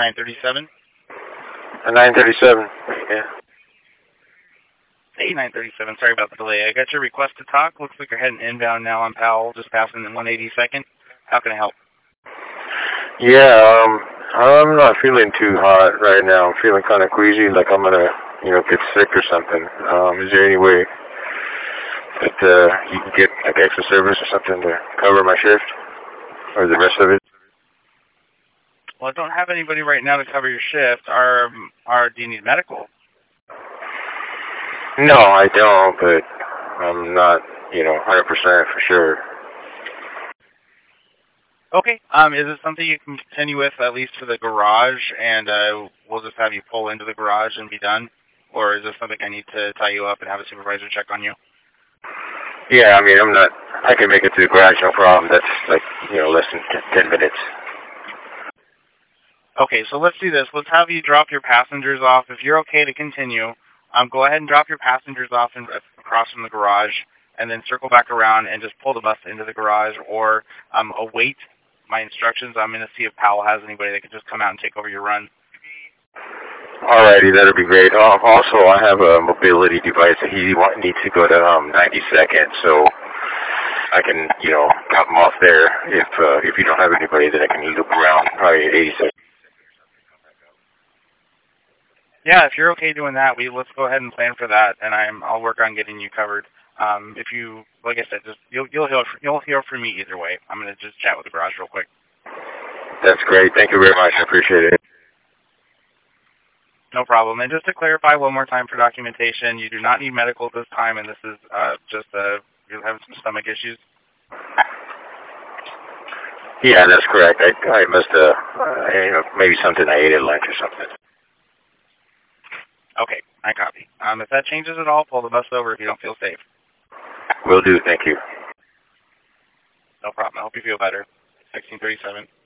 937? 937. Yeah. Hey, 937. Sorry about the delay. I got your request to talk. Looks like you're heading inbound now on Powell, just passing the 182nd. How can I help? Yeah, I'm not feeling too hot right now. I'm feeling kind of queasy, like I'm gonna, get sick or something. Is there any way that you can get like extra service or something to cover my shift or the rest of it? Well, I don't have anybody right now to cover your shift. Do you need medical? No, I don't, but I'm not, 100% for sure. Okay. Is it something you can continue with at least for the garage, and we'll just have you pull into the garage and be done? Or is this something I need to tie you up and have a supervisor check on you? Yeah, I mean, I can make it to the garage, no problem. That's like, less than 10 minutes. Okay, so let's do this. Let's have you drop your passengers off. If you're okay to continue, go ahead and drop your passengers off across from the garage, and then circle back around and just pull the bus into the garage, or await my instructions. I'm going to see if Powell has anybody that can just come out and take over your run. Alrighty, that'll be great. Also, I have a mobility device that he needs to go to 92nd, so I can, drop him off there. If you don't have anybody, then I can loop around probably 86. Yeah, if you're okay doing that, let's go ahead and plan for that, and I'll work on getting you covered. If you, like I said, just you'll hear from me either way. I'm gonna just chat with the garage real quick. That's great. Thank you very much. I appreciate it. No problem. And just to clarify one more time for documentation, you do not need medical at this time, and this is just you're having some stomach issues. Yeah, that's correct. I must have, maybe something I ate at lunch or something. Okay, I copy. If that changes at all, pull the bus over if you don't feel safe. Will do. Thank you. No problem. I hope you feel better. 1637.